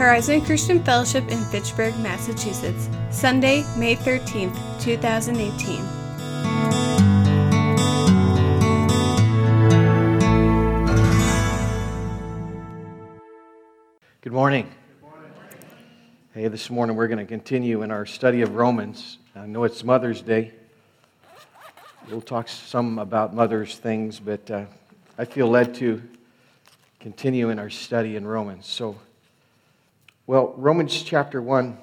Horizon Christian Fellowship in Fitchburg, Massachusetts, Sunday, May 13th, 2018. Good morning. Hey, this morning we're going to continue in our study of Romans. I know it's Mother's Day. We'll talk some about Mother's things, but I feel led to continue in our study in Romans. Romans chapter 1.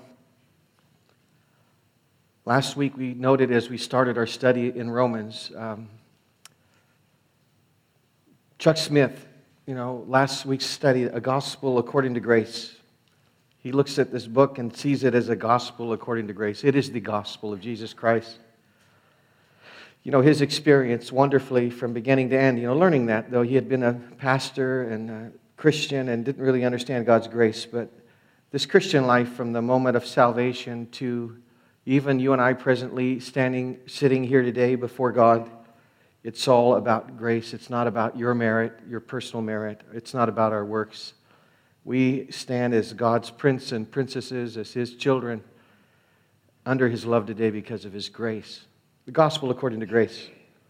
Last week we noted as we started our study in Romans, Chuck Smith, last week's study, A Gospel According to Grace. He looks at this book and sees it as a gospel according to grace. It is the gospel of Jesus Christ. His experience wonderfully from beginning to end, learning that, though he had been a pastor and a Christian and didn't really understand God's grace, but this Christian life from the moment of salvation to even you and I presently sitting here today before God, it's all about grace. It's not about your merit, your personal merit. It's not about our works. We stand as God's prince and princesses, as His children, under His love today because of His grace. The gospel according to grace.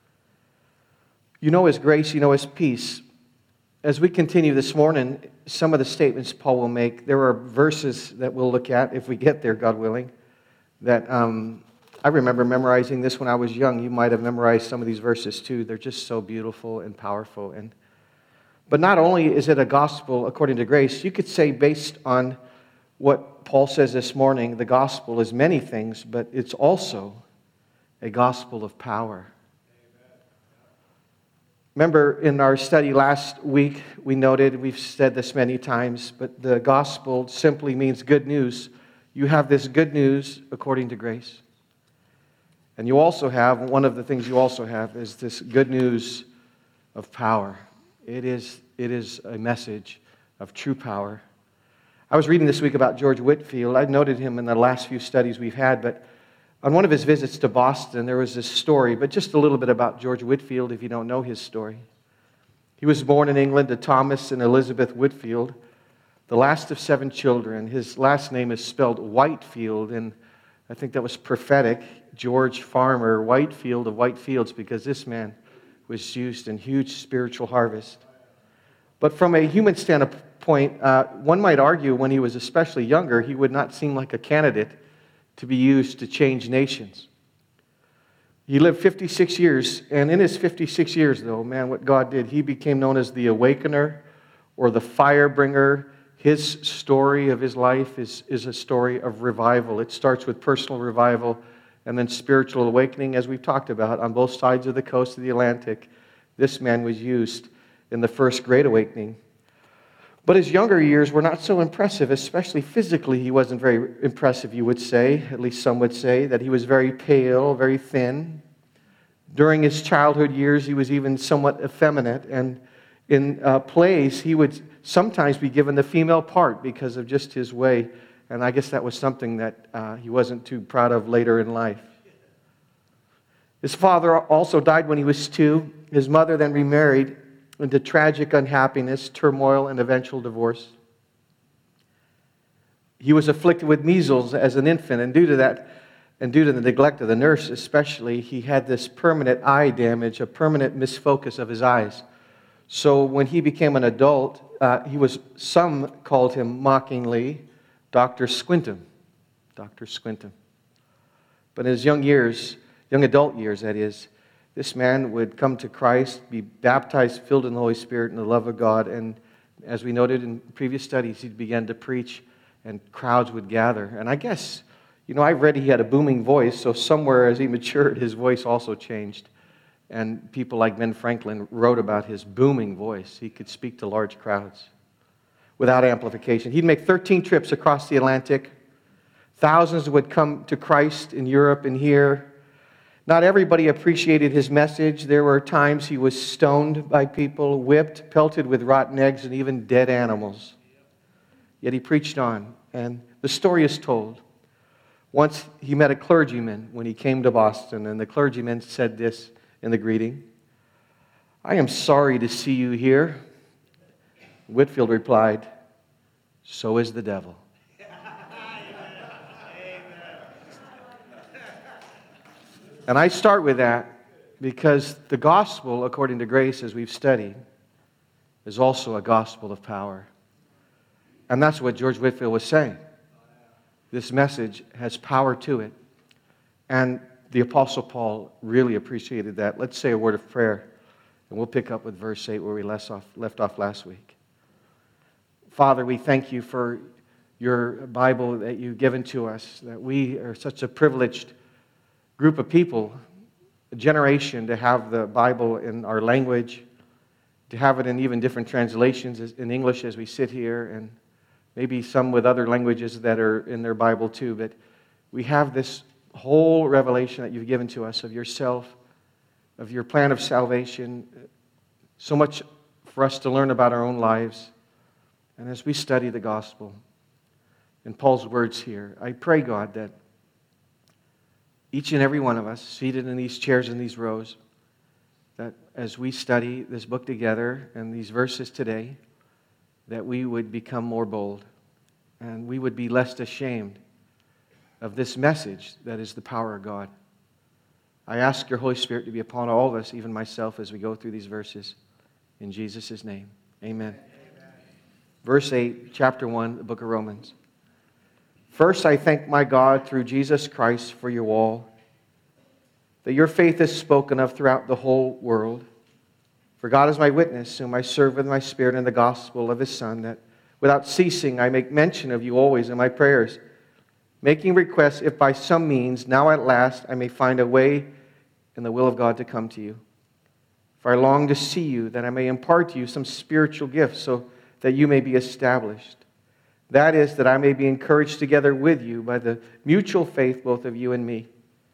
His grace, His peace. As we continue this morning, some of the statements Paul will make, there are verses that we'll look at, if we get there, God willing, that I remember memorizing this when I was young. You might have memorized some of these verses too. They're just so beautiful and powerful. But not only is it a gospel according to grace, you could say based on what Paul says this morning, the gospel is many things, but it's also a gospel of power. Remember in our study last week, we noted, we've said this many times, but the gospel simply means good news. You have this good news according to grace. And you also have, one of the things you also have is this good news of power. It is a message of true power. I was reading this week about George Whitefield. I noted him in the last few studies we've had, but on one of his visits to Boston, there was this story, but just a little bit about George Whitefield if you don't know his story. He was born in England to Thomas and Elizabeth Whitefield, the last of 7 children. His last name is spelled Whitefield, and I think that was prophetic. George Farmer Whitefield of Whitefields, because this man was used in huge spiritual harvest. But from a human standpoint, one might argue when he was especially younger, he would not seem like a candidate to be used to change nations. He lived 56 years, and in his 56 years, though, man, what God did, he became known as the awakener or the fire bringer. His story of his life is a story of revival. It starts with personal revival and then spiritual awakening, as we've talked about, on both sides of the coast of the Atlantic. This man was used in the first Great Awakening. But his younger years were not so impressive, especially physically. He wasn't very impressive, you would say. At least some would say that he was very pale, very thin. During his childhood years, he was even somewhat effeminate. And in plays, he would sometimes be given the female part because of just his way. And I guess that was something that he wasn't too proud of later in life. His father also died when he was 2. His mother then remarried into tragic unhappiness, turmoil, and eventual divorce. He was afflicted with measles as an infant, and due to that, and due to the neglect of the nurse especially, he had this permanent eye damage, a permanent misfocus of his eyes. So when he became an adult, some called him mockingly Dr. Squintum. Dr. Squintum. But in his young adult years, that is, this man would come to Christ, be baptized, filled in the Holy Spirit and the love of God, and as we noted in previous studies, he'd begin to preach and crowds would gather. And I guess, I read he had a booming voice, so somewhere as he matured, his voice also changed. And people like Ben Franklin wrote about his booming voice. He could speak to large crowds without amplification. He'd make 13 trips across the Atlantic. Thousands would come to Christ in Europe and here. Not everybody appreciated his message. There were times he was stoned by people, whipped, pelted with rotten eggs, and even dead animals. Yet he preached on, and the story is told. Once he met a clergyman when he came to Boston, and the clergyman said this in the greeting: "I am sorry to see you here." Whitefield replied, "So is the devil." And I start with that because the gospel, according to grace, as we've studied, is also a gospel of power. And that's what George Whitefield was saying. This message has power to it. And the Apostle Paul really appreciated that. Let's say a word of prayer, and we'll pick up with verse 8 where we left off last week. Father, we thank you for your Bible that you've given to us, that we are such a privileged group of people, a generation, to have the Bible in our language, to have it in even different translations in English as we sit here, and maybe some with other languages that are in their Bible too. But we have this whole revelation that you've given to us of yourself, of your plan of salvation, so much for us to learn about our own lives. And as we study the gospel, in Paul's words here, I pray, God, that each and every one of us, seated in these chairs in these rows, that as we study this book together and these verses today, that we would become more bold and we would be less ashamed of this message that is the power of God. I ask your Holy Spirit to be upon all of us, even myself, as we go through these verses. In Jesus' name, amen. Verse 8, chapter 1, the book of Romans. First, I thank my God through Jesus Christ for you all, that your faith is spoken of throughout the whole world. For God is my witness, whom I serve with my spirit in the gospel of his Son, that without ceasing I make mention of you always in my prayers, making requests if by some means, now at last, I may find a way in the will of God to come to you. For I long to see you, that I may impart to you some spiritual gifts, so that you may be established. That is, that I may be encouraged together with you by the mutual faith both of you and me.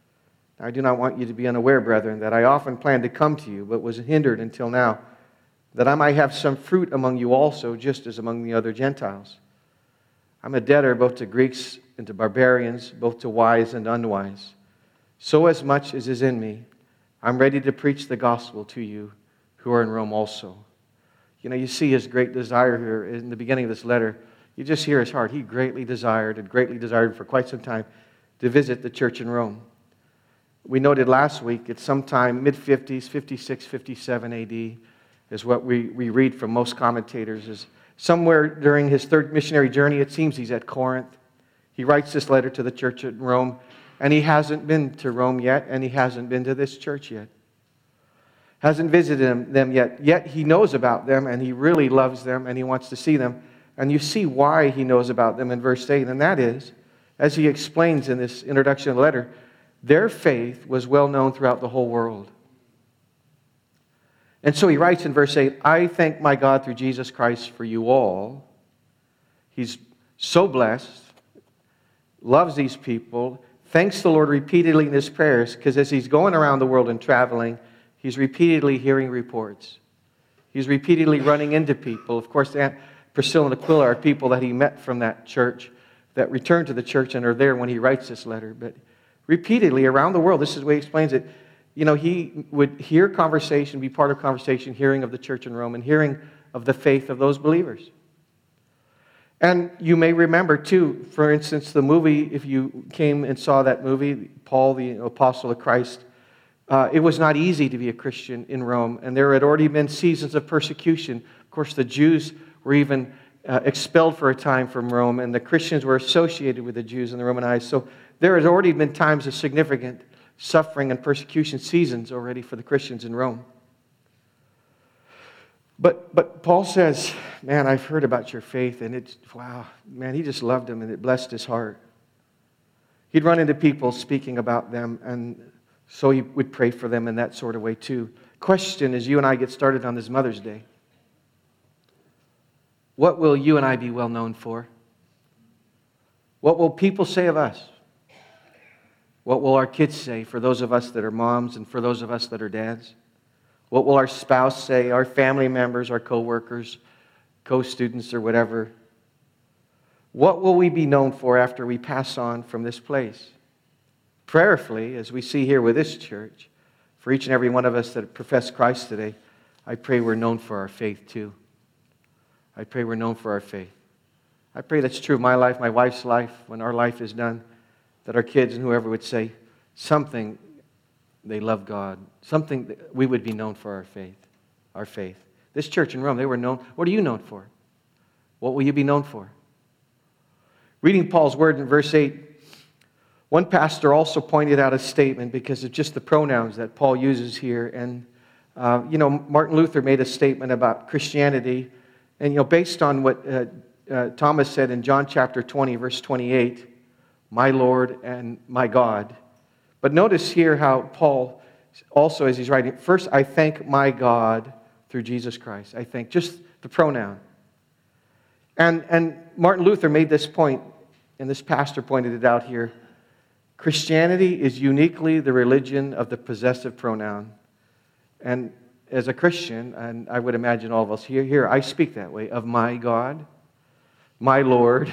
I do not want you to be unaware, brethren, that I often planned to come to you, but was hindered until now, that I might have some fruit among you also, just as among the other Gentiles. I'm a debtor both to Greeks and to barbarians, both to wise and unwise. So as much as is in me, I'm ready to preach the gospel to you who are in Rome also. You know, you see his great desire here in the beginning of this letter. You just hear his heart. He greatly desired for quite some time to visit the church in Rome. We noted last week, it's sometime mid-50s, 56, 57 AD, is what we read from most commentators. Is somewhere during his third missionary journey, it seems he's at Corinth. He writes this letter to the church at Rome, and he hasn't been to Rome yet, and he hasn't been to this church yet. Hasn't visited them yet. Yet he knows about them, and he really loves them, and he wants to see them. And you see why he knows about them in verse 8, and that is, as he explains in this introduction of the letter, their faith was well known throughout the whole world. And so he writes in verse 8, I thank my God through Jesus Christ for you all. He's so blessed, loves these people, thanks the Lord repeatedly in his prayers, because as he's going around the world and traveling, he's repeatedly hearing reports. He's repeatedly running into people. Of course, Aunt Priscilla and Aquila are people that he met from that church, that returned to the church and are there when he writes this letter. But repeatedly around the world, this is the way he explains it. You know, he would hear conversation, be part of conversation, hearing of the church in Rome and hearing of the faith of those believers. And you may remember, too, for instance, the movie, if you came and saw that movie, Paul, the Apostle of Christ, it was not easy to be a Christian in Rome, and there had already been seasons of persecution. Of course, the Jews were even expelled for a time from Rome, and the Christians were associated with the Jews in the Romanized. So there had already been times of significant suffering and persecution seasons already for the Christians in Rome. But Paul says, man, I've heard about your faith, and it's, wow, man, he just loved them, and it blessed his heart. He'd run into people speaking about them, and so he would pray for them in that sort of way too. Question as you and I get started on this Mother's Day, what will you and I be well known for? What will people say of us? What will our kids say for those of us that are moms and for those of us that are dads? What will our spouse say, our family members, our co-workers, co-students, or whatever? What will we be known for after we pass on from this place? Prayerfully, as we see here with this church, for each and every one of us that profess Christ today, I pray we're known for our faith too. I pray we're known for our faith. I pray that's true of my life, my wife's life, when our life is done, that our kids and whoever would say something they love God, something that we would be known for our faith. Our faith. This church in Rome, they were known. What are you known for? What will you be known for? Reading Paul's word in verse 8, one pastor also pointed out a statement because of just the pronouns that Paul uses here. And, Martin Luther made a statement about Christianity. And, based on what Thomas said in John chapter 20, verse 28, my Lord and my God. But notice here how Paul also, as he's writing, first, I thank my God through Jesus Christ. I thank, just the pronoun. And Martin Luther made this point, and this pastor pointed it out here. Christianity is uniquely the religion of the possessive pronoun. And as a Christian, and I would imagine all of us here, I speak that way, of my God, my Lord.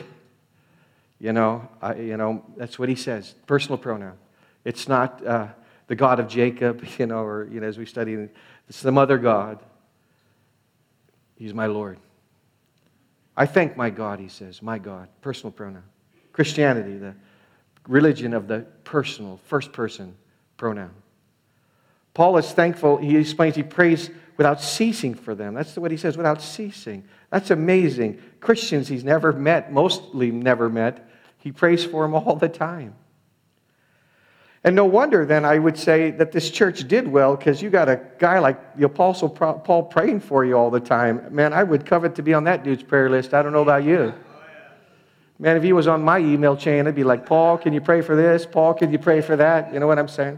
That's what he says, personal pronoun. It's not the God of Jacob, or as we study, it's some other God. He's my Lord. I thank my God, he says, my God, personal pronoun. Christianity, the religion of the personal, first person pronoun. Paul is thankful. He explains he prays without ceasing for them. That's what he says, without ceasing. That's amazing. Christians he's never met, mostly never met, he prays for them all the time. And no wonder then I would say that this church did well, because you got a guy like the Apostle Paul praying for you all the time. Man, I would covet to be on that dude's prayer list. I don't know about you. Man, if he was on my email chain, I'd be like, Paul, can you pray for this? Paul, can you pray for that? You know what I'm saying?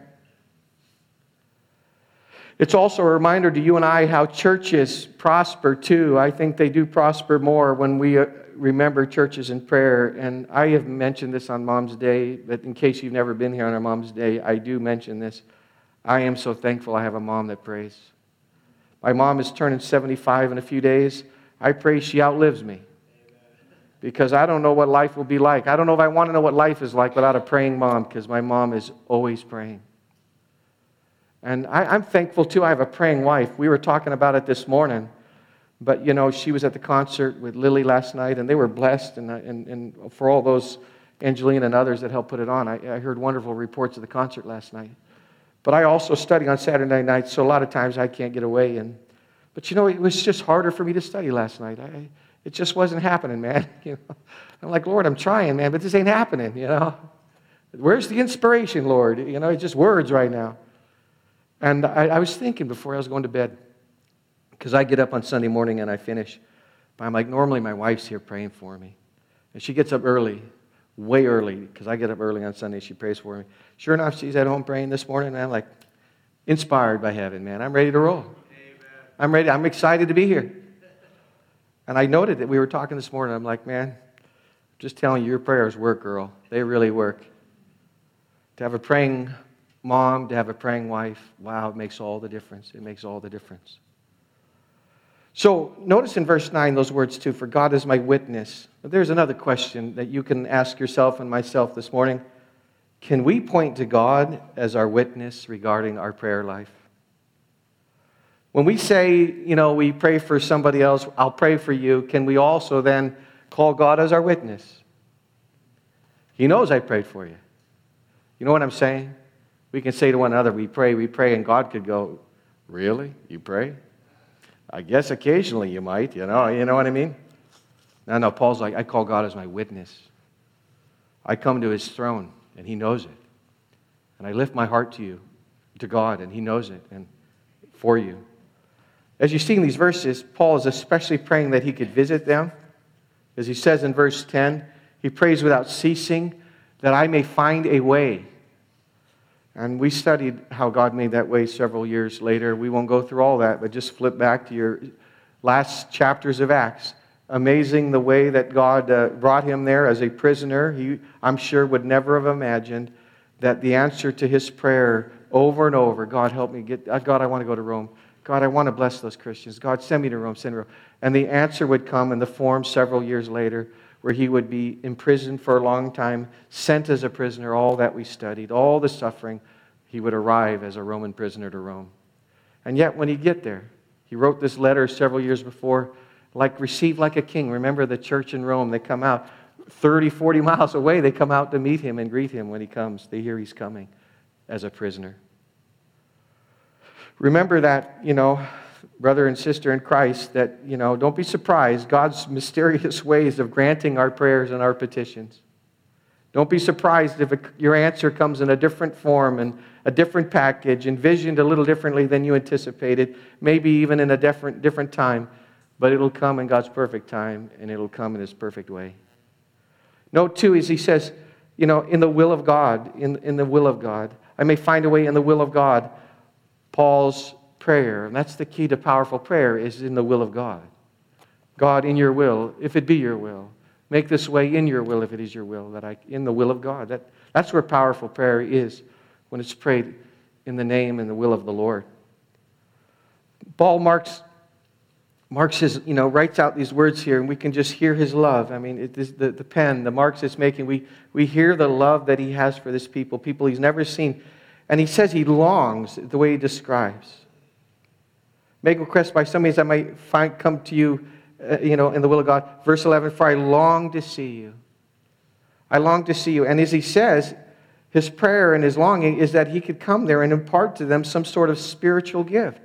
It's also a reminder to you and I how churches prosper too. I think they do prosper more when we remember churches in prayer. And I have mentioned this on Mom's Day, but in case you've never been here on our Mom's Day, I do mention this. I am so thankful I have a mom that prays. My mom is turning 75 in a few days. I pray she outlives me, because I don't know what life will be like. I don't know if I want to know what life is like without a praying mom, because my mom is always praying. And I'm thankful, too, I have a praying wife. We were talking about it this morning. But, she was at the concert with Lily last night, and they were blessed. And for all those, Angelina and others that helped put it on, I heard wonderful reports of the concert last night. But I also study on Saturday nights, so a lot of times I can't get away. But, it was just harder for me to study last night. It just wasn't happening, man. I'm like, Lord, I'm trying, man, but this ain't happening, Where's the inspiration, Lord? It's just words right now. And I was thinking before I was going to bed, because I get up on Sunday morning and I finish. But I'm like, normally my wife's here praying for me. And she gets up early, way early, because I get up early on Sunday, she prays for me. Sure enough, she's at home praying this morning, and I'm like, inspired by heaven, man. I'm ready to roll. Amen. I'm ready. I'm excited to be here. And I noted that we were talking this morning. I'm like, man, just telling you, your prayers work, girl. They really work. To have a praying mom, to have a praying wife, wow, it makes all the difference. It makes all the difference. So notice in verse 9 those words too, for God is my witness. But there's another question that you can ask yourself and myself this morning. Can we point to God as our witness regarding our prayer life? When we say, we pray for somebody else, I'll pray for you, can we also then call God as our witness? He knows I prayed for you. You know what I'm saying? We can say to one another, we pray, and God could go, really? You pray? I guess occasionally you might, you know what I mean? No, Paul's like, I call God as my witness. I come to his throne, and he knows it. And I lift my heart to God, and he knows it, and for you. As you see in these verses, Paul is especially praying that he could visit them. As he says in verse 10, he prays without ceasing, that I may find a way. And we studied how God made that way several years later. We won't go through all that, but just flip back to your last chapters of Acts. Amazing the way that God brought him there as a prisoner. He, I'm sure, would never have imagined that the answer to his prayer over and over, God, help me get, God, I want to go to Rome. God, I want to bless those Christians. God, send me to Rome, send me to Rome. And the answer would come in the form several years later, where he would be imprisoned for a long time, sent as a prisoner, all that we studied, all the suffering. He would arrive as a Roman prisoner to Rome. And yet, when he'd get there, he wrote this letter several years before, received like a king. Remember the church in Rome, they come out 30, 40 miles away, they come out to meet him and greet him when he comes. They hear he's coming as a prisoner. Remember that, brother and sister in Christ, that, don't be surprised. God's mysterious ways of granting our prayers and our petitions. Don't be surprised if your answer comes in a different form and a different package, envisioned a little differently than you anticipated, maybe even in a different time, but it'll come in God's perfect time, and it'll come in His perfect way. Note, too, as he says, in the will of God, in the will of God. I may find a way in the will of God. Paul's prayer, and that's the key to powerful prayer, is in the will of God. God, in your will, if it be your will. Make this way in your will if it is your will, in the will of God. That's where powerful prayer is, when it's prayed in the name and the will of the Lord. Paul marks his, writes out these words here, and we can just hear his love. I mean, it is the pen, the marks it's making. We hear the love that he has for this people he's never seen. And he says he longs, the way he describes. Make requests by some means I might come to you, in the will of God. Verse 11, for I long to see you. I long to see you. And as he says, his prayer and his longing is that he could come there and impart to them some sort of spiritual gift.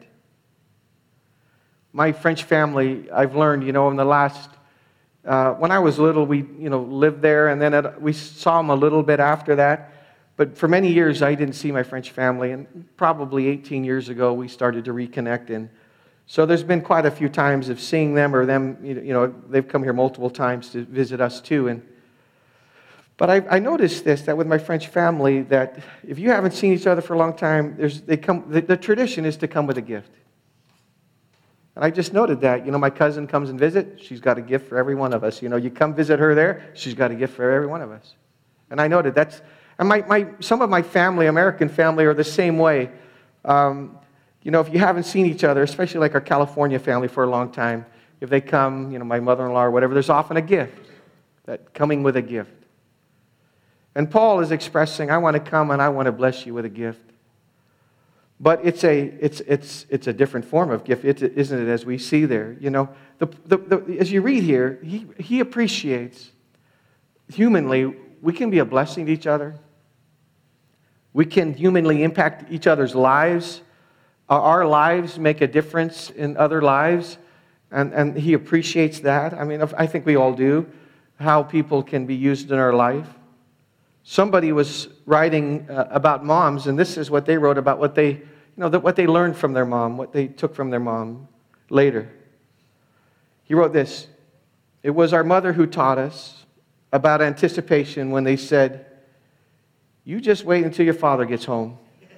My French family, I've learned, in the last, when I was little, we, lived there, and then we saw them a little bit after that. But for many years, I didn't see my French family, and probably 18 years ago, we started to reconnect. And so there's been quite a few times of seeing them, or them, they've come here multiple times to visit us too. But I noticed this, that with my French family, that if you haven't seen each other for a long time, the tradition is to come with a gift. And I just noted that. My cousin comes and visits, she's got a gift for every one of us. You come visit her there, she's got a gift for every one of us. And I noted that's, and some of my family, American family, are the same way. If you haven't seen each other, especially like our California family for a long time, if they come, my mother-in-law or whatever, there's often a gift, that coming with a gift. And Paul is expressing, I want to come and I want to bless you with a gift. But it's a different form of gift, isn't it, as we see there? As you read here, he appreciates, humanly, we can be a blessing to each other. We can humanly impact each other's lives. Our lives make a difference in other lives, and he appreciates that. I mean, I think we all do, how people can be used in our life. Somebody was writing about moms, and this is what they wrote about what they learned from their mom, what they took from their mom later. He wrote this: it was our mother who taught us about anticipation when they said, you just wait until your father gets home.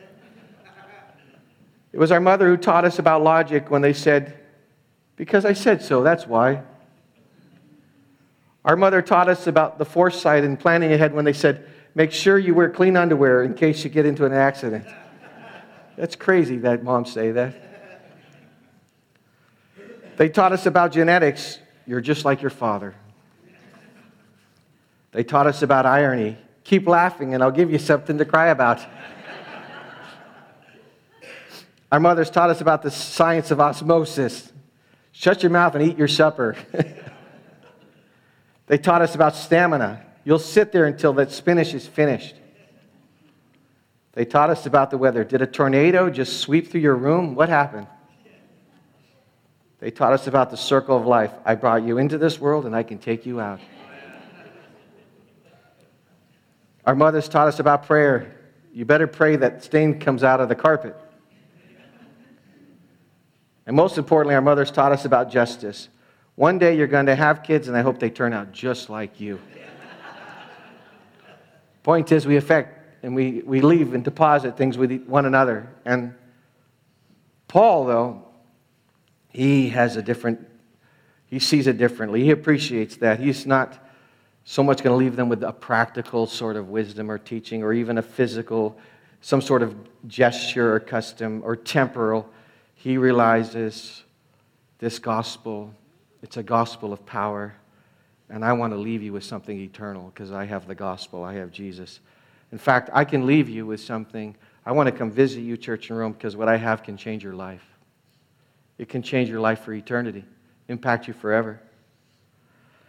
It was our mother who taught us about logic when they said, because I said so, that's why. Our mother taught us about the foresight and planning ahead when they said, make sure you wear clean underwear in case you get into an accident. That's crazy that moms say that. They taught us about genetics. You're just like your father. They taught us about irony. Keep laughing and I'll give you something to cry about. Our mothers taught us about the science of osmosis. Shut your mouth and eat your supper. They taught us about stamina. You'll sit there until that spinach is finished. They taught us about the weather. Did a tornado just sweep through your room? What happened? They taught us about the circle of life. I brought you into this world and I can take you out. Our mothers taught us about prayer. You better pray that stain comes out of the carpet. And most importantly, our mothers taught us about justice. One day you're going to have kids, and I hope they turn out just like you. Point is, we affect and we leave and deposit things with one another. And Paul, though, he sees it differently. He appreciates that. He's not so much going to leave them with a practical sort of wisdom or teaching or even a physical, some sort of gesture or custom or temporal. He realizes this gospel, it's a gospel of power, and I want to leave you with something eternal because I have the gospel, I have Jesus. In fact, I can leave you with something. I want to come visit you, church in Rome, because what I have can change your life. It can change your life for eternity, impact you forever.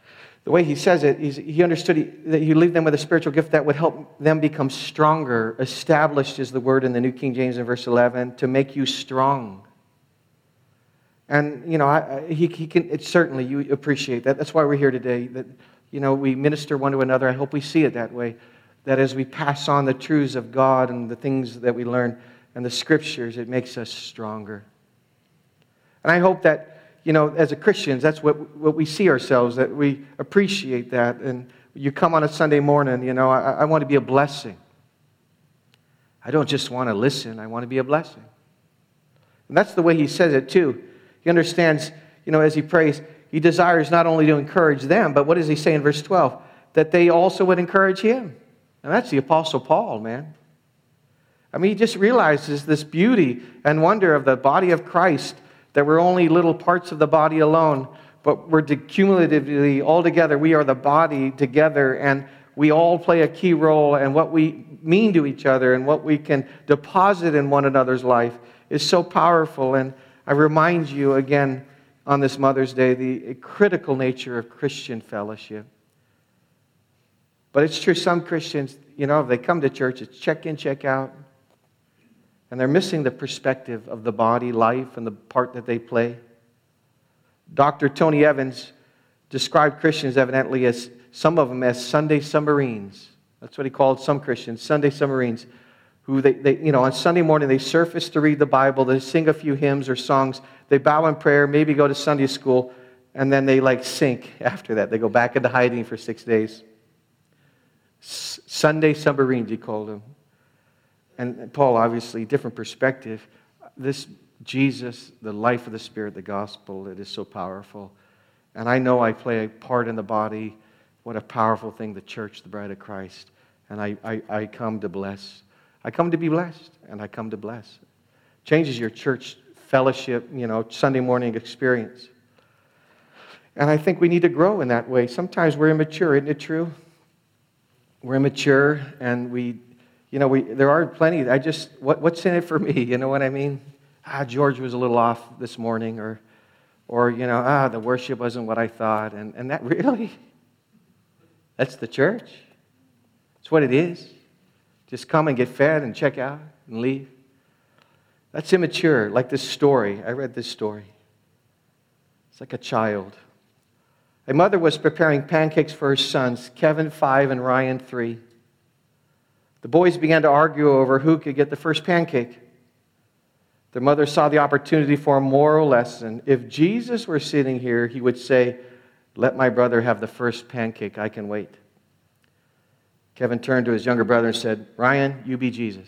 The way he says it, he understood that he leave them with a spiritual gift that would help them become stronger. Established is the word in the New King James in verse 11, to make you strong. And, he can, certainly you appreciate that. That's why we're here today, that, we minister one to another. I hope we see it that way, that as we pass on the truths of God and the things that we learn and the Scriptures, it makes us stronger. And I hope that, as a Christians, that's what we see ourselves, that we appreciate that. And you come on a Sunday morning, I want to be a blessing. I don't just want to listen, I want to be a blessing. And that's the way he says it too. He understands, as he prays, he desires not only to encourage them, but what does he say in verse 12? That they also would encourage him. And that's the Apostle Paul, man. I mean, he just realizes this beauty and wonder of the body of Christ, that we're only little parts of the body alone, but we're cumulatively all together. We are the body together, and we all play a key role, and what we mean to each other and what we can deposit in one another's life is so powerful. And I remind you again on this Mother's Day, the critical nature of Christian fellowship. But it's true, some Christians, if they come to church, it's check in, check out. And they're missing the perspective of the body, life, and the part that they play. Dr. Tony Evans described Christians evidently as, some of them as Sunday submarines. That's what he called some Christians, Sunday submarines, who they on Sunday morning they surface to read the Bible, they sing a few hymns or songs, they bow in prayer, maybe go to Sunday school, and then they sink after that. They go back into hiding for 6 days. Sunday submarines, he called them. And Paul, obviously, different perspective. This Jesus, the life of the Spirit, the gospel, it is so powerful. And I know I play a part in the body. What a powerful thing, the church, the bride of Christ. And I come to bless. I come to be blessed, and I come to bless. Changes your church fellowship, Sunday morning experience. And I think we need to grow in that way. Sometimes we're immature, isn't it true? We're immature, and there are plenty. What's in it for me? You know what I mean? George was a little off this morning, or the worship wasn't what I thought, and that really, that's the church. That's what it is. Just come and get fed and check out and leave. That's immature. Like this story. I read this story. It's like a child. A mother was preparing pancakes for her sons, Kevin 5 and Ryan 3. The boys began to argue over who could get the first pancake. Their mother saw the opportunity for a moral lesson. If Jesus were sitting here, he would say, "Let my brother have the first pancake. I can wait." Kevin turned to his younger brother and said, "Ryan, you be Jesus."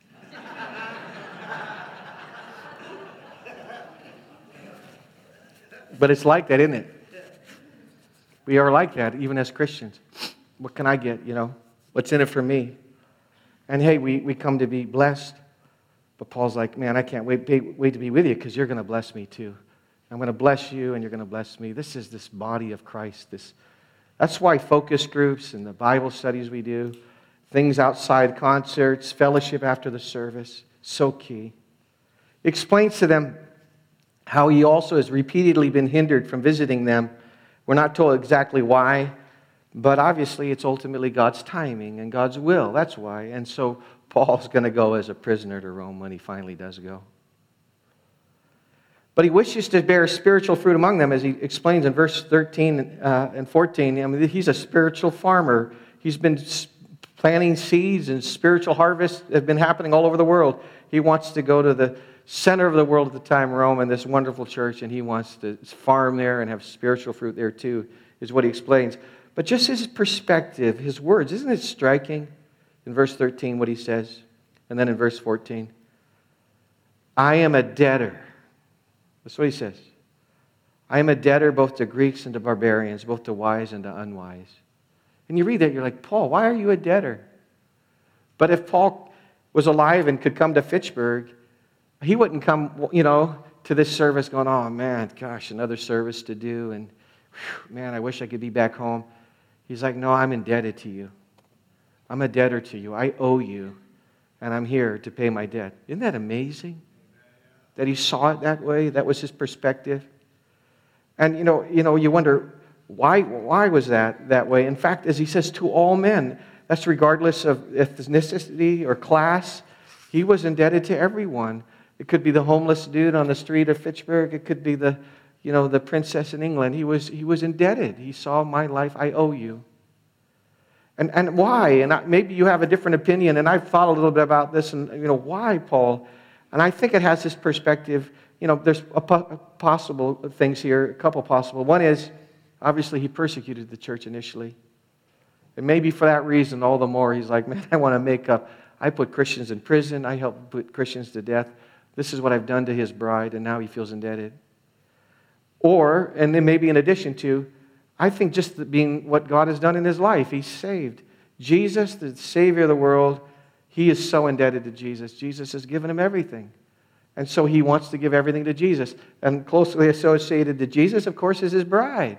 But it's like that, isn't it? We are like that, even as Christians. What can I get, What's in it for me? And hey, we come to be blessed. But Paul's like, man, I can't wait to be with you because you're going to bless me too. I'm going to bless you and you're going to bless me. This is this body of Christ. That's why focus groups and the Bible studies we do, things outside concerts, fellowship after the service, so key. He explains to them how he also has repeatedly been hindered from visiting them. We're not told exactly why, but obviously it's ultimately God's timing and God's will. That's why. And so Paul's going to go as a prisoner to Rome when he finally does go. But he wishes to bear spiritual fruit among them, as he explains in verse 13 and 14. I mean, he's a spiritual farmer. He's been planting seeds, and spiritual harvests have been happening all over the world. He wants to go to the center of the world at the time, Rome, and this wonderful church, and he wants to farm there and have spiritual fruit there too, is what he explains. But just his perspective, his words, isn't it striking? In verse 13, what he says, and then in verse 14, I am a debtor. That's what he says. I am a debtor both to Greeks and to barbarians, both to wise and to unwise. And you read that, you're like, Paul, why are you a debtor? But if Paul was alive and could come to Fitchburg, he wouldn't come, to this service going, oh man, gosh, another service to do, and man, I wish I could be back home. He's like, no, I'm indebted to you. I'm a debtor to you. I owe you, and I'm here to pay my debt. Isn't that amazing? That he saw it that way. That was his perspective. And you wonder, Why was that way? In fact, as he says, to all men, that's regardless of ethnicity or class. He was indebted to everyone. It could be the homeless dude on the street of Fitchburg. It could be the princess in England. He was indebted. He saw, my life, I owe you. And why? And maybe you have a different opinion, and I've thought a little bit about this, and why, Paul? And I think it has this perspective. There's possible things here, a couple possible. One is, obviously, he persecuted the church initially. And maybe for that reason, all the more, he's like, man, I want to make up. I put Christians in prison. I helped put Christians to death. This is what I've done to his bride, and now he feels indebted. Or, and then maybe in addition to, I think just being what God has done in his life, he's saved. Jesus, the Savior of the world, he is so indebted to Jesus. Jesus has given him everything. And so he wants to give everything to Jesus. And closely associated to Jesus, of course, is his bride,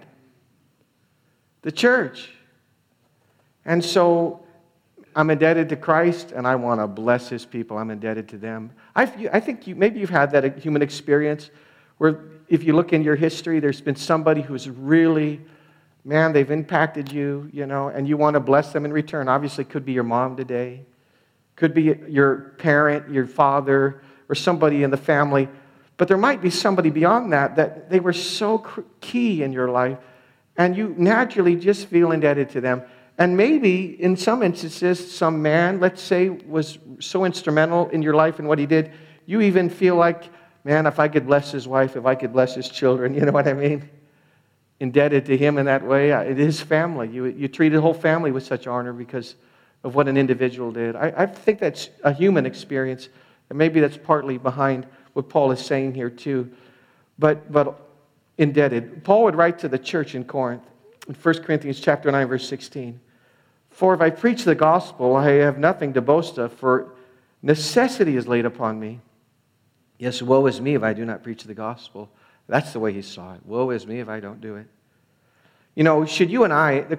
the church. And so I'm indebted to Christ, and I want to bless his people. I'm indebted to them. I think maybe you've had that human experience where if you look in your history, there's been somebody who's really, man, they've impacted you, and you want to bless them in return. Obviously, it could be your mom today. Could be your parent, your father, or somebody in the family. But there might be somebody beyond that they were so key in your life, and you naturally just feel indebted to them. And maybe, in some instances, some man, let's say, was so instrumental in your life and what he did, you even feel like, man, if I could bless his wife, if I could bless his children, you know what I mean? Indebted to him in that way. It is family. You treat the whole family with such honor because of what an individual did. I think that's a human experience, and maybe that's partly behind what Paul is saying here too. But indebted. Paul would write to the church in Corinth in 1 Corinthians chapter 9, verse 16. For if I preach the gospel, I have nothing to boast of, for necessity is laid upon me. Yes, woe is me if I do not preach the gospel. That's the way he saw it. Woe is me if I don't do it. Should you and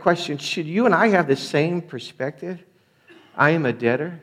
I have the same perspective? I am a debtor.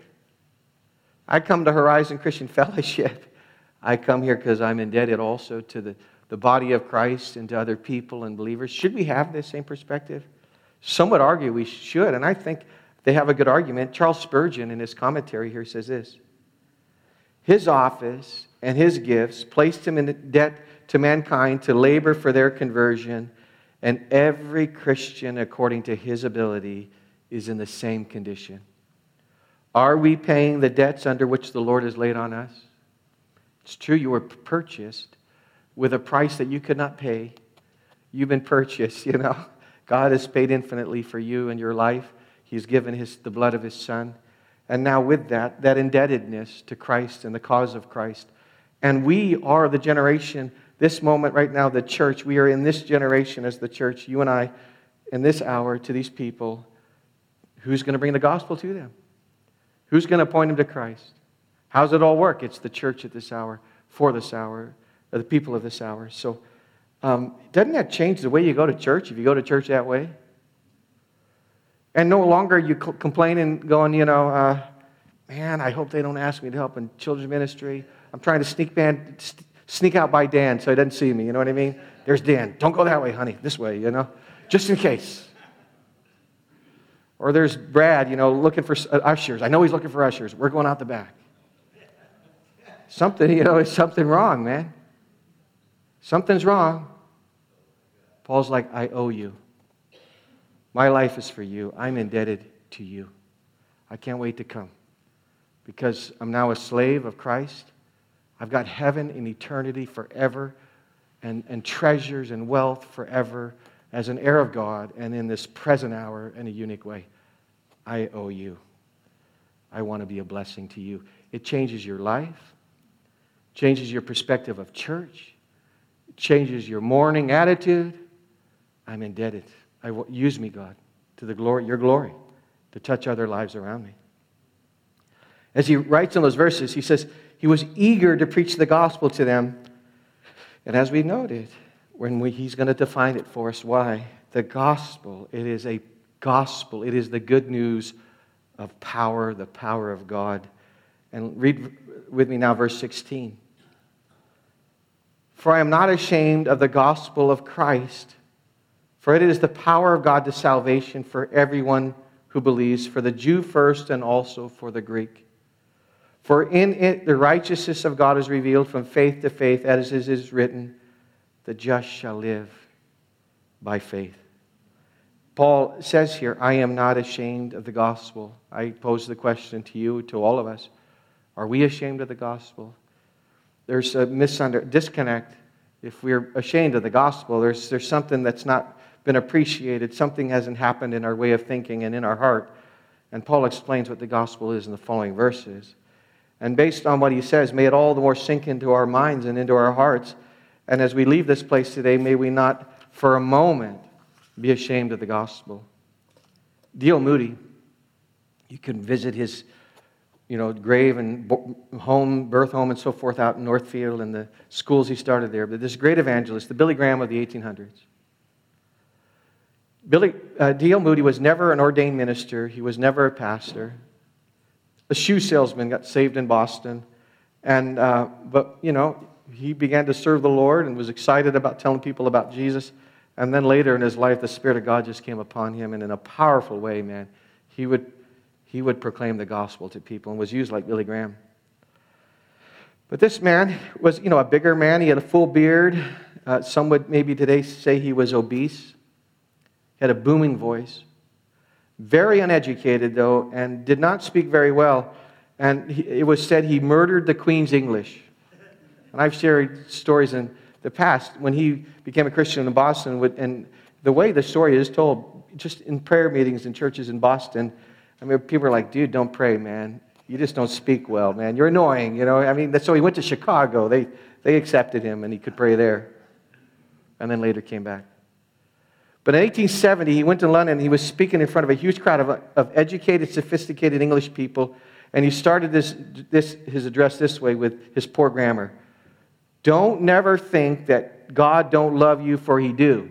I come to Horizon Christian Fellowship. I come here because I'm indebted also to the body of Christ and to other people and believers. Should we have the same perspective? Some would argue we should, and I think they have a good argument. Charles Spurgeon, in his commentary here, says this. His office and his gifts placed him in debt to mankind to labor for their conversion, and every Christian, according to his ability, is in the same condition. Are we paying the debts under which the Lord has laid on us? It's true, you were purchased with a price that you could not pay. You've been purchased, God has paid infinitely for you and your life. He's given the blood of his Son. And now with that indebtedness to Christ and the cause of Christ. And we are the generation, this moment right now, the church. We are in this generation as the church, you and I, in this hour, to these people. Who's going to bring the gospel to them? Who's going to point them to Christ? How does it all work? It's the church at this hour, for this hour, or the people of this hour. So, doesn't that change the way you go to church if you go to church that way? And no longer you complaining, going, man, I hope they don't ask me to help in children's ministry. I'm trying to sneak out by Dan so he doesn't see me. You know what I mean? There's Dan. Don't go that way, honey. This way, just in case. Or there's Brad, looking for ushers. I know he's looking for ushers. We're going out the back. Something, is something wrong, man. Something's wrong. Paul's like, I owe you. My life is for you. I'm indebted to you. I can't wait to come because I'm now a slave of Christ. I've got heaven in eternity forever and treasures and wealth forever as an heir of God and in this present hour in a unique way. I owe you. I want to be a blessing to you. It changes your life, changes your perspective of church, it changes your mourning attitude. I'm indebted. Use me, God, to your glory, to touch other lives around me. As he writes in those verses, he says, he was eager to preach the gospel to them. And as we noted, he's going to define it for us, why? The gospel, it is a gospel. It is the good news of power, the power of God. And read with me now verse 16. For I am not ashamed of the gospel of Christ, For it is the power of God to salvation for everyone who believes, for the Jew first and also for the Greek. For in it the righteousness of God is revealed from faith to faith, as it is written, the just shall live by faith. Paul says here, I am not ashamed of the gospel. I pose the question to you, to all of us. Are we ashamed of the gospel? There's a disconnect. If we're ashamed of the gospel, there's something that's not been appreciated. Something hasn't happened in our way of thinking and in our heart. And Paul explains what the gospel is in the following verses. And based on what he says, may it all the more sink into our minds and into our hearts. And as we leave this place today, may we not for a moment be ashamed of the gospel. D.L. Moody, you can visit his grave and birth home and so forth out in Northfield and the schools he started there. But this great evangelist, the Billy Graham of the 1800s. D.L. Moody was never an ordained minister. He was never a pastor. A shoe salesman got saved in Boston. But he began to serve the Lord and was excited about telling people about Jesus. And then later in his life, the Spirit of God just came upon him. And in a powerful way, man, he would proclaim the gospel to people and was used like Billy Graham. But this man was, a bigger man. He had a full beard. Some would maybe today say he was obese. He had a booming voice. Very uneducated, though, and did not speak very well. And it was said he murdered the Queen's English. And I've shared stories in the past when he became a Christian in Boston. And the way the story is told, just in prayer meetings in churches in Boston, I mean, people are like, dude, don't pray, man. You just don't speak well, man. You're annoying, So he went to Chicago. They accepted him, and he could pray there. And then later came back. But in 1870, he went to London, and he was speaking in front of a huge crowd of educated, sophisticated English people. And he started his address this way with his poor grammar. Don't never think that God don't love you, for he do.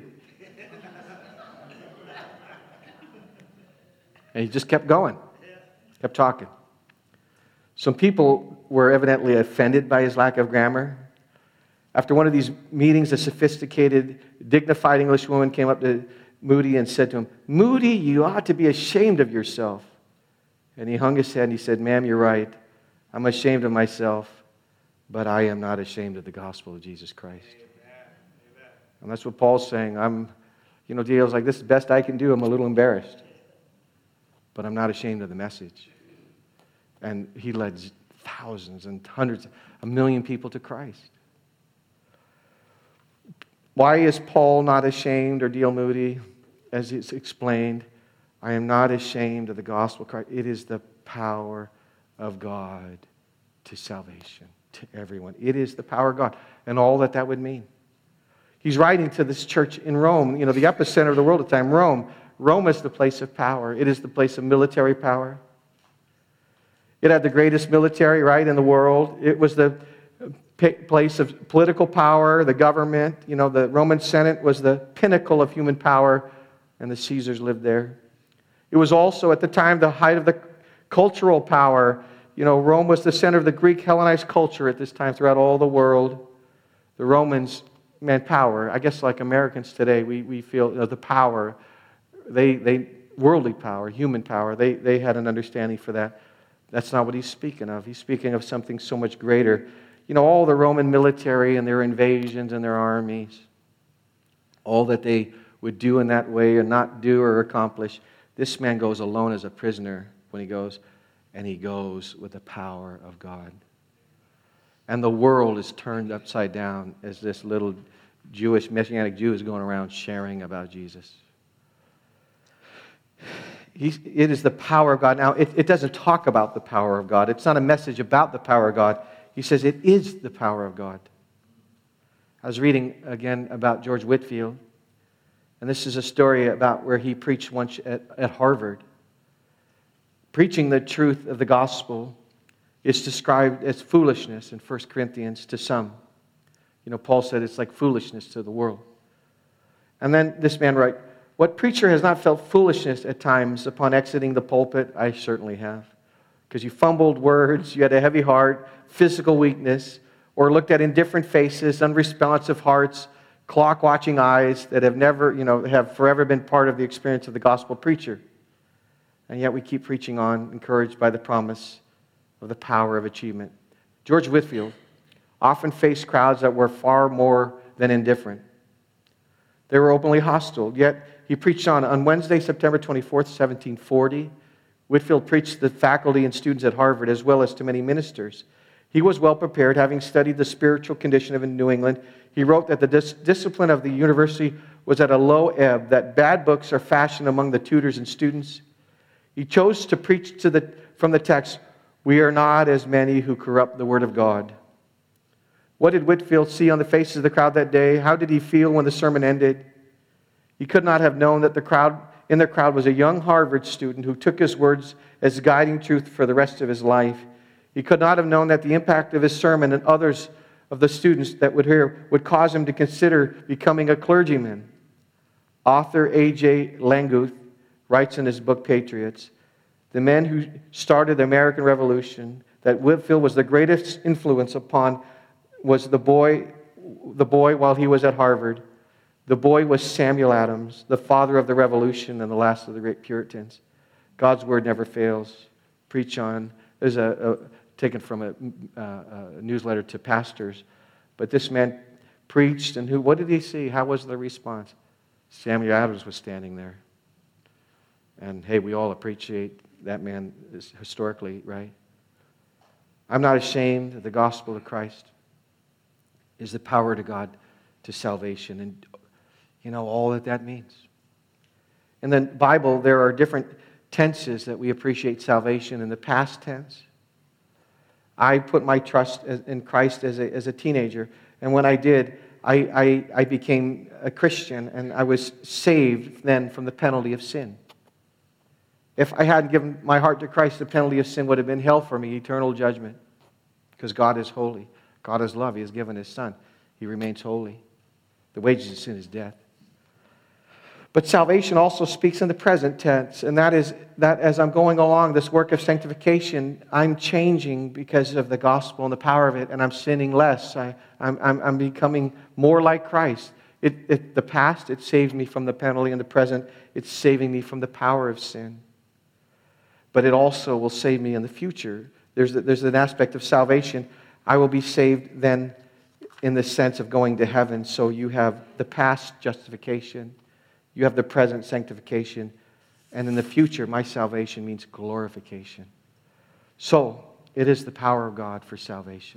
And he just kept going, kept talking. Some people were evidently offended by his lack of grammar. After one of these meetings, a sophisticated, dignified English woman came up to Moody and said to him, Moody, you ought to be ashamed of yourself. And he hung his head and he said, ma'am, you're right. I'm ashamed of myself, but I am not ashamed of the gospel of Jesus Christ. Amen. And that's what Paul's saying. D.L.'s like, this is the best I can do. I'm a little embarrassed. But I'm not ashamed of the message. And he led thousands and hundreds, 1 million people to Christ. Why is Paul not ashamed, or D.L. Moody, as it's explained? I am not ashamed of the gospel of Christ. It is the power of God to salvation, to everyone. It is the power of God, and all that would mean. He's writing to this church in Rome, the epicenter of the world at the time, Rome. Rome is the place of power. It is the place of military power. It had the greatest military, right, in the world. It was the place of political power, the government. The Roman Senate was the pinnacle of human power, and the Caesars lived there. It was also, at the time, the height of the cultural power. Rome was the center of the Greek Hellenized culture at this time throughout all the world. The Romans meant power. I guess like Americans today, we feel the power. They worldly power, human power. They had an understanding for that. That's not what he's speaking of. He's speaking of something so much greater. All the Roman military and their invasions and their armies, all that they would do in that way or not do or accomplish, this man goes alone as a prisoner when he goes, and he goes with the power of God. And the world is turned upside down as this little Jewish, Messianic Jew is going around sharing about Jesus. It is the power of God. Now, it doesn't talk about the power of God. It's not a message about the power of God. He says it is the power of God. I was reading again about George Whitefield, and this is a story about where he preached once at Harvard. Preaching the truth of the gospel is described as foolishness in 1 Corinthians to some. Paul said it's like foolishness to the world. And then this man wrote, what preacher has not felt foolishness at times upon exiting the pulpit? I certainly have. Because you fumbled words, you had a heavy heart, physical weakness, or looked at indifferent faces, unresponsive hearts, clock-watching eyes that have never, have forever been part of the experience of the gospel preacher. And yet we keep preaching on, encouraged by the promise of the power of achievement. George Whitefield often faced crowds that were far more than indifferent. They were openly hostile, yet he preached on Wednesday, September 24th, 1740. Whitefield preached to the faculty and students at Harvard as well as to many ministers. He was well prepared, having studied the spiritual condition of New England. He wrote that the discipline of the university was at a low ebb, that bad books are fashioned among the tutors and students. He chose to preach from the text, "We are not as many who corrupt the word of God." What did Whitefield see on the faces of the crowd that day? How did he feel when the sermon ended? He could not have known that in the crowd was a young Harvard student who took his words as guiding truth for the rest of his life. He could not have known that the impact of his sermon and others of the students that would hear would cause him to consider becoming a clergyman. Author A.J. Langguth writes in his book, Patriots, the men who started the American Revolution, that Whitefield was the greatest influence upon was the boy while he was at Harvard. The boy was Samuel Adams, the father of the Revolution and the last of the great Puritans. God's word never fails. Preach on. There's taken from a newsletter to pastors. But this man preached, and what did he see? How was the response? Samuel Adams was standing there. And hey, we all appreciate that man historically, right? I'm not ashamed of the gospel of Christ. Is the power to God to salvation, and all that means. In the Bible, there are different tenses that we appreciate salvation. In the past tense, I put my trust in Christ as a teenager, and when I did, I became a Christian, and I was saved then from the penalty of sin. If I hadn't given my heart to Christ, the penalty of sin would have been hell for me, eternal judgment, because God is holy. God is love. He has given His Son. He remains holy. The wages of sin is death. But salvation also speaks in the present tense, and that is that as I'm going along this work of sanctification, I'm changing because of the gospel and the power of it, and I'm sinning less. I'm becoming more like Christ. The past, it saved me from the penalty, and the present, it's saving me from the power of sin. But it also will save me in the future. There's an aspect of salvation. I will be saved then in the sense of going to heaven. So you have the past justification, you have the present sanctification, and in the future, my salvation means glorification. So it is the power of God for salvation.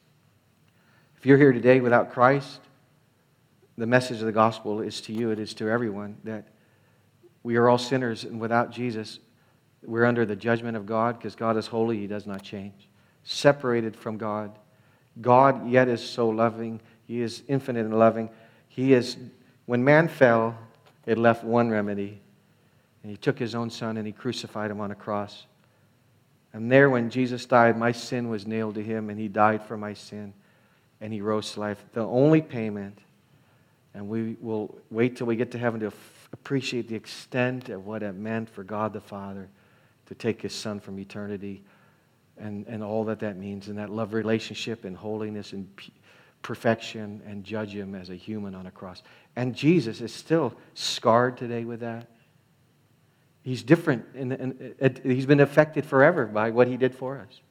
If you're here today without Christ, the message of the gospel is to you, it is to everyone, that we are all sinners, and without Jesus, we're under the judgment of God, because God is holy, He does not change. Separated from God. God yet is so loving. He is infinite and loving. When man fell, it left one remedy. And He took His own Son and He crucified Him on a cross. And there when Jesus died, my sin was nailed to Him, and He died for my sin. And He rose to life. The only payment, and we will wait till we get to heaven to appreciate the extent of what it meant for God the Father to take His Son from eternity and all that means, and that love relationship and holiness and perfection, and judge Him as a human on a cross. And Jesus is still scarred today with that. He's different, and He's been affected forever by what He did for us.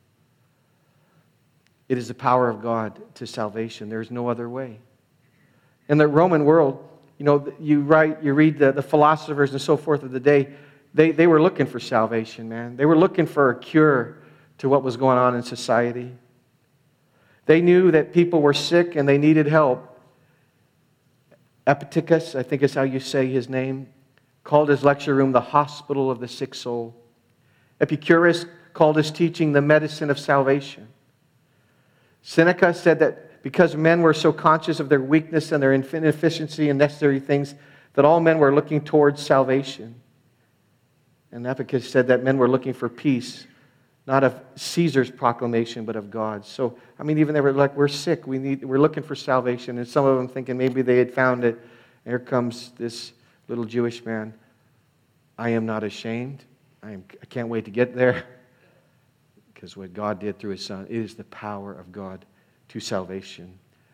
It is the power of God to salvation. There's no other way. In the Roman world, you read the philosophers and so forth of the day, they were looking for salvation, man. They were looking for a cure to what was going on in society. They knew that people were sick and they needed help. Epictetus, I think is how you say his name, called his lecture room the hospital of the sick soul. Epicurus called his teaching the medicine of salvation. Seneca said that because men were so conscious of their weakness and their inefficiency in necessary things, that all men were looking towards salvation. And Epictetus said that men were looking for peace, not of Caesar's proclamation, but of God's. So, even they were like, we're sick, we're looking for salvation. And some of them thinking maybe they had found it. And here comes this little Jewish man. I am not ashamed. I can't wait to get there. Because what God did through His Son is the power of God to salvation.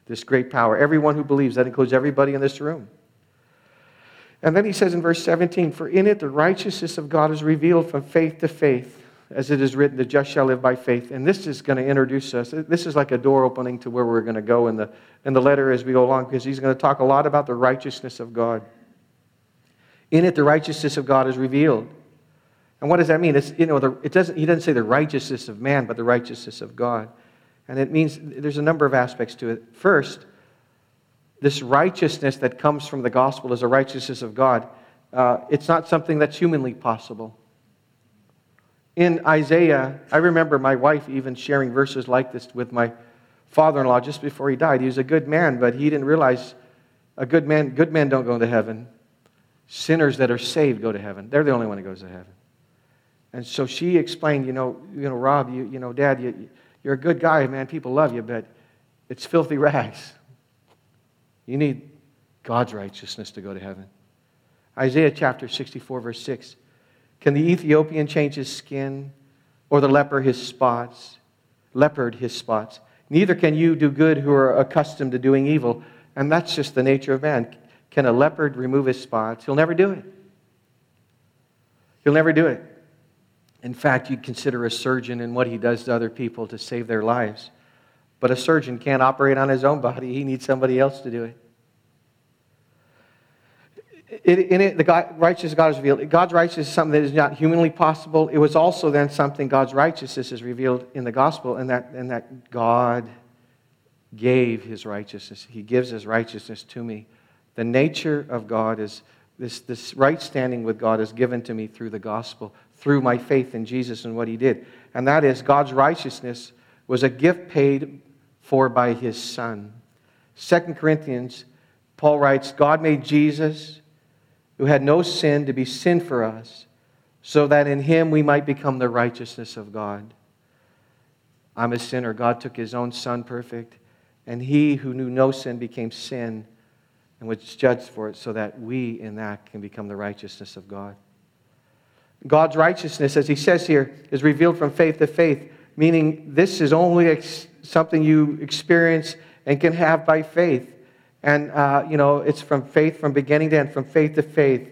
This great power. Everyone who believes, that includes everybody in this room. And then he says in verse 17, for in it the righteousness of God is revealed from faith to faith, as it is written, the just shall live by faith. And this is going to introduce us. This is like a door opening to where we're going to go in the letter as we go along, because he's going to talk a lot about the righteousness of God. In it the righteousness of God is revealed. And what does that mean? It's, he doesn't say the righteousness of man, but the righteousness of God. And it means there's a number of aspects to it. First, this righteousness that comes from the gospel is a righteousness of God. It's not something that's humanly possible. In Isaiah, I remember my wife even sharing verses like this with my father-in-law just before he died. He was a good man, but he didn't realize good men don't go to heaven. Sinners that are saved go to heaven. They're the only one that goes to heaven. And so she explained, Rob, Dad, you're a good guy, man. People love you, but it's filthy rags. You need God's righteousness to go to heaven. Isaiah chapter 64, verse 6. Can the Ethiopian change his skin, or the leopard his spots? Neither can you do good who are accustomed to doing evil. And that's just the nature of man. Can a leopard remove his spots? He'll never do it. He'll never do it. In fact, you'd consider a surgeon and what he does to other people to save their lives. But a surgeon can't operate on his own body. He needs somebody else to do it. The righteousness of God is revealed. God's righteousness is something that is not humanly possible. It was also then something, God's righteousness is revealed in the gospel, and that God gave His righteousness. He gives His righteousness to me. The nature of God is, this right standing with God is given to me through the gospel, through my faith in Jesus and what He did. And that is, God's righteousness was a gift paid for by His Son. 2 Corinthians, Paul writes, God made Jesus, who had no sin, to be sin for us, so that in Him we might become the righteousness of God. I'm a sinner. God took His own Son, perfect, and He who knew no sin became sin and was judged for it, so that we in that can become the righteousness of God. God's righteousness, as he says here, is revealed from faith to faith, meaning this is only something you experience and can have by faith. And, it's from faith, from beginning to end, from faith to faith.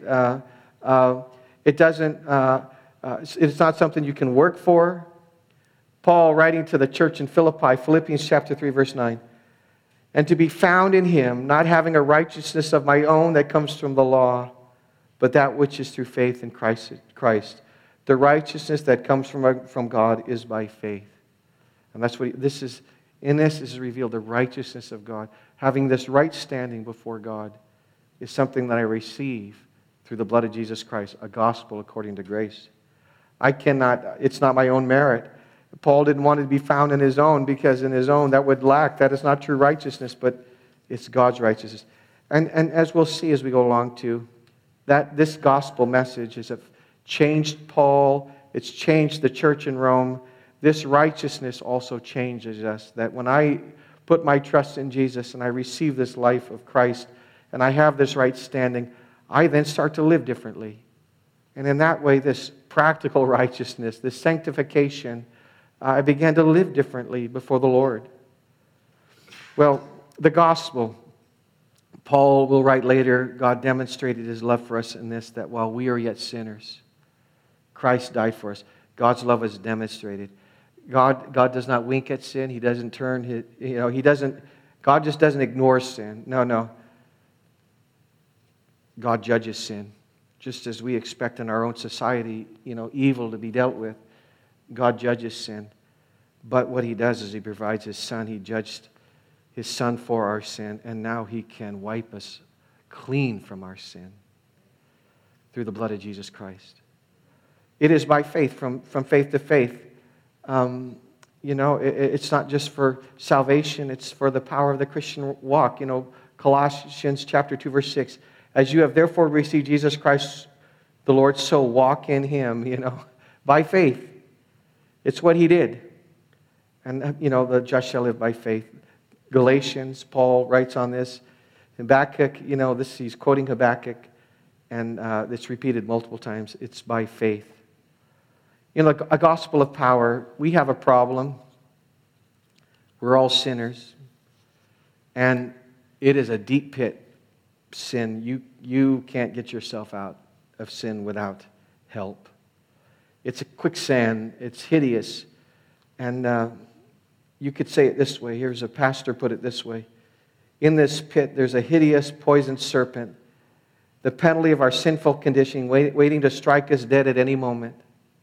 It's not something you can work for. Paul, writing to the church in Philippi, Philippians chapter 3, verse 9, and to be found in Him, not having a righteousness of my own that comes from the law, but that which is through faith in Christ. The righteousness that comes from God is by faith. And that's what this is. In this is revealed the righteousness of God. Having this right standing before God is something that I receive through the blood of Jesus Christ, a gospel according to grace. It's not my own merit. Paul didn't want to be found in his own, because in his own that would lack. That is not true righteousness, but it's God's righteousness. And as we'll see as we go along too, that this gospel message has changed Paul. It's changed the church in Rome. This righteousness also changes us. That when I put my trust in Jesus and I receive this life of Christ and I have this right standing, I then start to live differently. And in that way, this practical righteousness, this sanctification, I began to live differently before the Lord. Well, the gospel, Paul will write later, God demonstrated His love for us in this, that while we are yet sinners, Christ died for us. God's love is demonstrated. God does not wink at sin. He doesn't turn God just doesn't ignore sin. No. God judges sin. Just as we expect in our own society, evil to be dealt with, God judges sin. But what He does is He provides His Son. He judged His Son for our sin, and now He can wipe us clean from our sin through the blood of Jesus Christ. It is by faith, from faith to faith. It's not just for salvation, it's for the power of the Christian walk. Colossians chapter 2, verse 6. As you have therefore received Jesus Christ the Lord, so walk in Him, by faith. It's what He did. And, the just shall live by faith. Galatians, Paul writes on this. Habakkuk, he's quoting Habakkuk, and it's repeated multiple times. It's by faith. A gospel of power, we have a problem. We're all sinners. And it is a deep pit, sin. You can't get yourself out of sin without help. It's a quicksand. It's hideous. And you could say it this way. Here's a pastor put it this way. In this pit, there's a hideous poisoned serpent, the penalty of our sinful condition, waiting to strike us dead at any moment.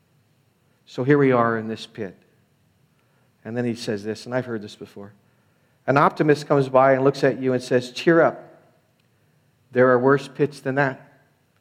So here we are in this pit. And then he says this, and I've heard this before. An optimist comes by and looks at you and says, cheer up. There are worse pits than that.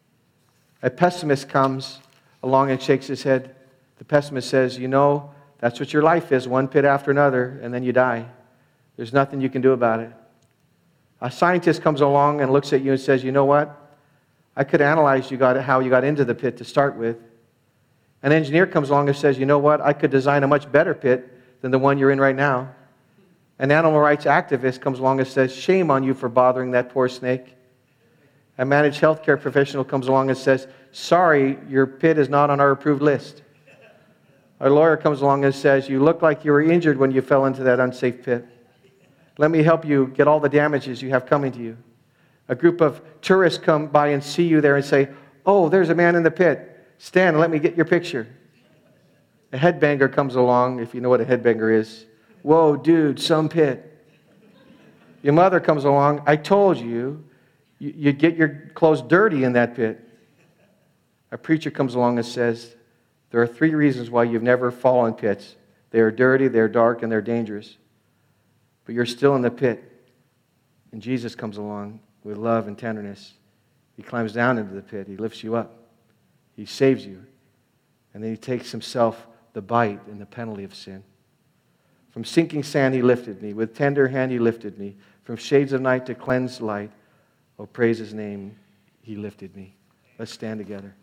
A pessimist comes along and shakes his head. The pessimist says, you know, that's what your life is, one pit after another, and then you die. There's nothing you can do about it. A scientist comes along and looks at you and says, you know what? I could analyze how you got into the pit to start with. An engineer comes along and says, you know what? I could design a much better pit than the one you're in right now. An animal rights activist comes along and says, shame on you for bothering that poor snake. A managed healthcare professional comes along and says, sorry, your pit is not on our approved list. A lawyer comes along and says, you look like you were injured when you fell into that unsafe pit. Let me help you get all the damages you have coming to you. A group of tourists come by and see you there and say, oh, there's a man in the pit. Stand and let me get your picture. A headbanger comes along, if you know what a headbanger is. Whoa, dude, some pit. Your mother comes along. I told you, you'd get your clothes dirty in that pit. A preacher comes along and says, there are 3 reasons why you've never fallen pits. They are dirty, they're dark, and they're dangerous. But you're still in the pit. And Jesus comes along with love and tenderness. He climbs down into the pit. He lifts you up. He saves you. And then he takes himself the bite and the penalty of sin. From sinking sand he lifted me. With tender hand he lifted me. From shades of night to cleansed light. Oh, praise his name. He lifted me. Let's stand together.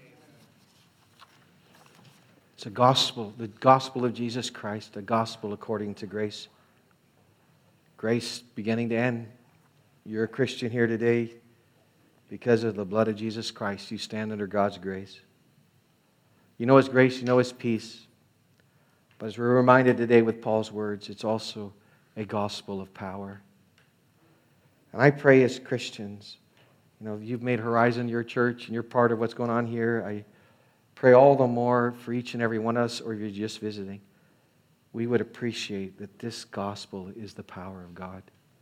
It's a gospel, the gospel of Jesus Christ, a gospel according to grace. Grace beginning to end. You're a Christian here today because of the blood of Jesus Christ. You stand under God's grace. You know His grace, you know His peace. But as we're reminded today with Paul's words, it's also a gospel of power. And I pray as Christians, you've made Horizon your church and you're part of what's going on here. I pray all the more for each and every one of us, or if you're just visiting, we would appreciate that this gospel is the power of God.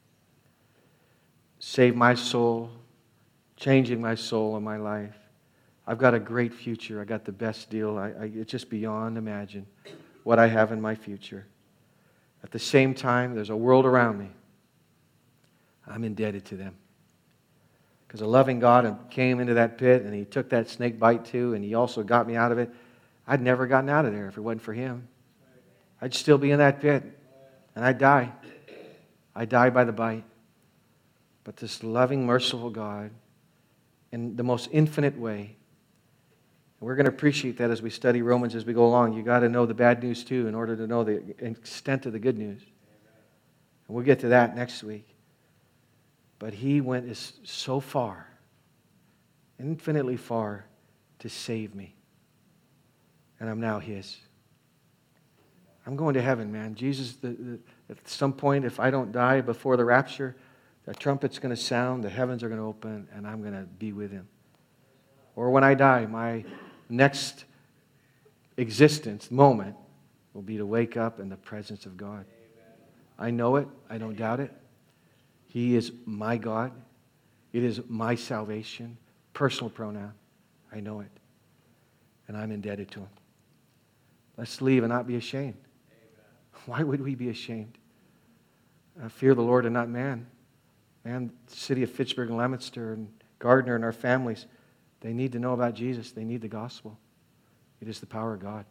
Save my soul, changing my soul and my life. I've got a great future. I got the best deal. It's just beyond imagine what I have in my future. At the same time, there's a world around me. I'm indebted to them. Because a loving God came into that pit and He took that snake bite too, and He also got me out of it. I'd never gotten out of there if it wasn't for Him. I'd still be in that pit, and I'd die. I'd die by the bite. But this loving, merciful God, in the most infinite way, and we're going to appreciate that as we study Romans as we go along. You've got to know the bad news too in order to know the extent of the good news. And we'll get to that next week. But He went so far, infinitely far, to save me. And I'm now His. I'm going to heaven, man. Jesus, at some point, if I don't die before the rapture, the trumpet's going to sound, the heavens are going to open, and I'm going to be with Him. Or when I die, my next existence, moment, will be to wake up in the presence of God. I know it. I don't doubt it. He is my God. It is my salvation. Personal pronoun. I know it. And I'm indebted to Him. Let's leave and not be ashamed. Why would we be ashamed? Fear the Lord and not man. Man, the city of Fitchburg and Leominster and Gardner and our families, they need to know about Jesus. They need the gospel. It is the power of God.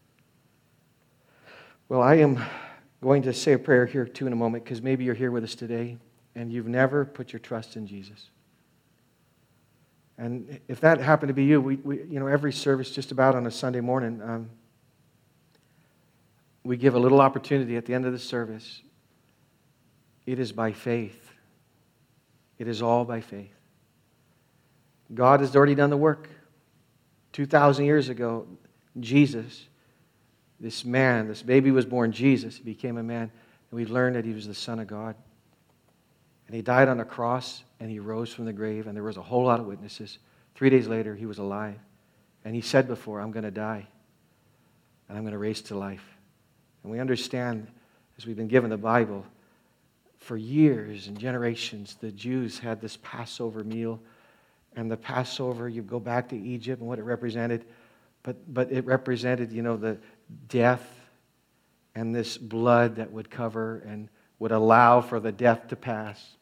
Well, I am going to say a prayer here too in a moment, because maybe you're here with us today and you've never put your trust in Jesus. And if that happened to be you, we every service just about on a Sunday morning, we give a little opportunity at the end of the service. It is by faith. It is all by faith. God has already done the work. 2,000 years ago, Jesus, this man, this baby was born Jesus. He became a man, and we learned that He was the Son of God. And he died on a cross, and he rose from the grave, and there was a whole lot of witnesses. 3 days later, he was alive. And he said before, I'm going to die, and I'm going to raise to life. And we understand, as we've been given the Bible, for years and generations, the Jews had this Passover meal. And the Passover, you go back to Egypt and what it represented, but it represented, the death and this blood that would cover and would allow for the death to pass.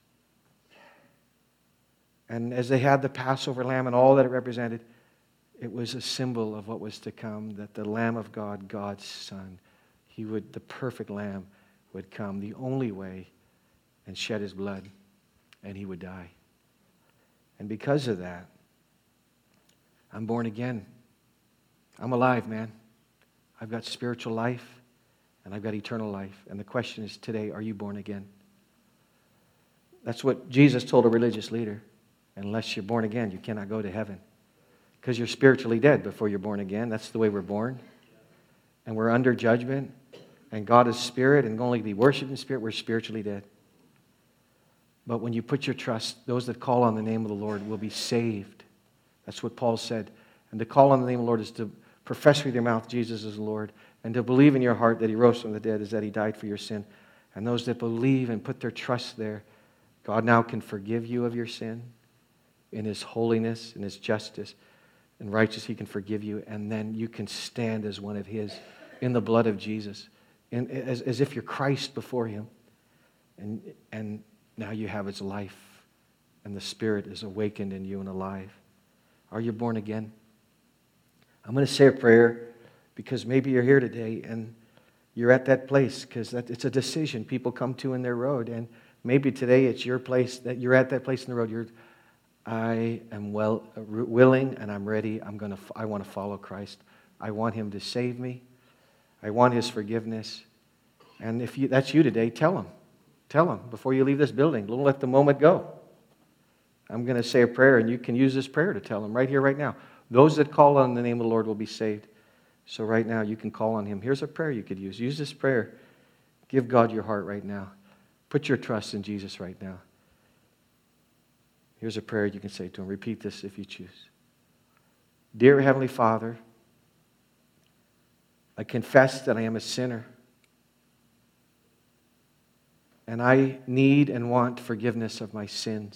And as they had the Passover lamb and all that it represented, it was a symbol of what was to come, that the Lamb of God, God's Son, the perfect Lamb would come the only way and shed his blood, and he would die. And because of that, I'm born again. I'm alive, man. I've got spiritual life, and I've got eternal life. And the question is today, are you born again? That's what Jesus told a religious leader. Unless you're born again, you cannot go to heaven. Because you're spiritually dead before you're born again. That's the way we're born. And we're under judgment. And God is spirit, and only be worshipped in spirit, we're spiritually dead. But when you put your trust, those that call on the name of the Lord will be saved. That's what Paul said. And to call on the name of the Lord is to profess with your mouth Jesus is Lord, and to believe in your heart that he rose from the dead, is that he died for your sin. And those that believe and put their trust there, God now can forgive you of your sin. In his holiness, in his justice, and righteousness, he can forgive you. And then you can stand as one of his in the blood of Jesus, as if you're Christ before him. And now you have his life, and the Spirit is awakened in you and alive. Are you born again? I'm going to say a prayer because maybe you're here today and you're at that place, because it's a decision people come to in their road. And maybe today it's your place, that you're at that place in the road. I am willing and I'm ready. I want to follow Christ. I want him to save me. I want his forgiveness. And if that's you today, tell him. Tell him before you leave this building. Don't let the moment go. I'm going to say a prayer, and you can use this prayer to tell him right here, right now. Those that call on the name of the Lord will be saved. So right now you can call on him. Here's a prayer you could use. Use this prayer. Give God your heart right now. Put your trust in Jesus right now. Here's a prayer you can say to him. Repeat this if you choose. Dear Heavenly Father, I confess that I am a sinner, and I need and want forgiveness of my sins.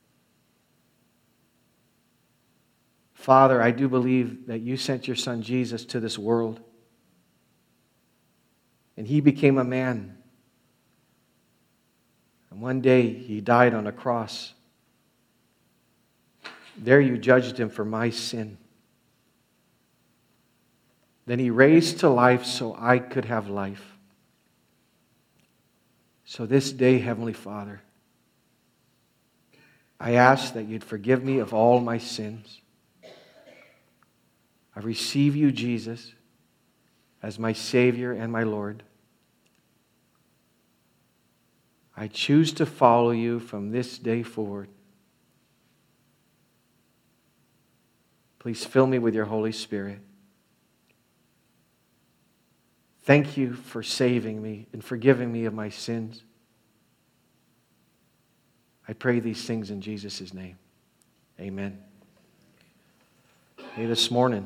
Father, I do believe that you sent your Son Jesus to this world, and he became a man. And one day he died on a cross. There you judged him for my sin. Then he raised to life so I could have life. So this day, Heavenly Father, I ask that you'd forgive me of all my sins. I receive you, Jesus, as my Savior and my Lord. I choose to follow you from this day forward. Please fill me with your Holy Spirit. Thank you for saving me and forgiving me of my sins. I pray these things in Jesus' name. Amen. Hey, this morning,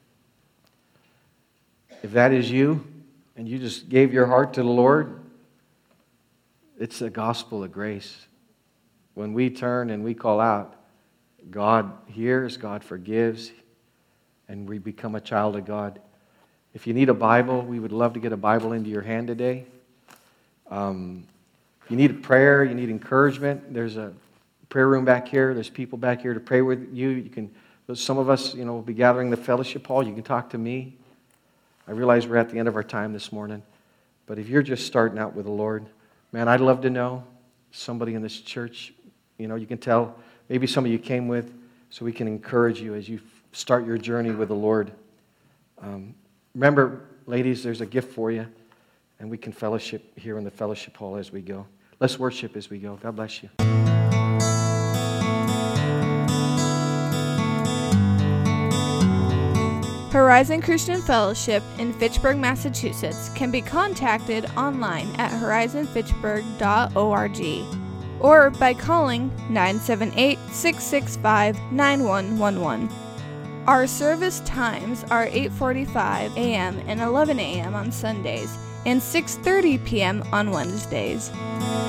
if that is you and you just gave your heart to the Lord, it's the gospel of grace. When we turn and we call out, God hears, God forgives, and we become a child of God. If you need a Bible, we would love to get a Bible into your hand today. If you need a prayer, you need encouragement, there's a prayer room back here. There's people back here to pray with you. You can. Some of us, will be gathering the fellowship hall. You can talk to me. I realize we're at the end of our time this morning, but if you're just starting out with the Lord, man, I'd love to know somebody in this church. You can tell. Maybe some of you came with, so we can encourage you as you start your journey with the Lord. Remember, ladies, there's a gift for you, and we can fellowship here in the fellowship hall as we go. Let's worship as we go. God bless you. Horizon Christian Fellowship in Fitchburg, Massachusetts can be contacted online at horizonfitchburg.org. or by calling 978-665-9111. Our service times are 8:45 a.m. and 11 a.m. on Sundays and 6:30 p.m. on Wednesdays.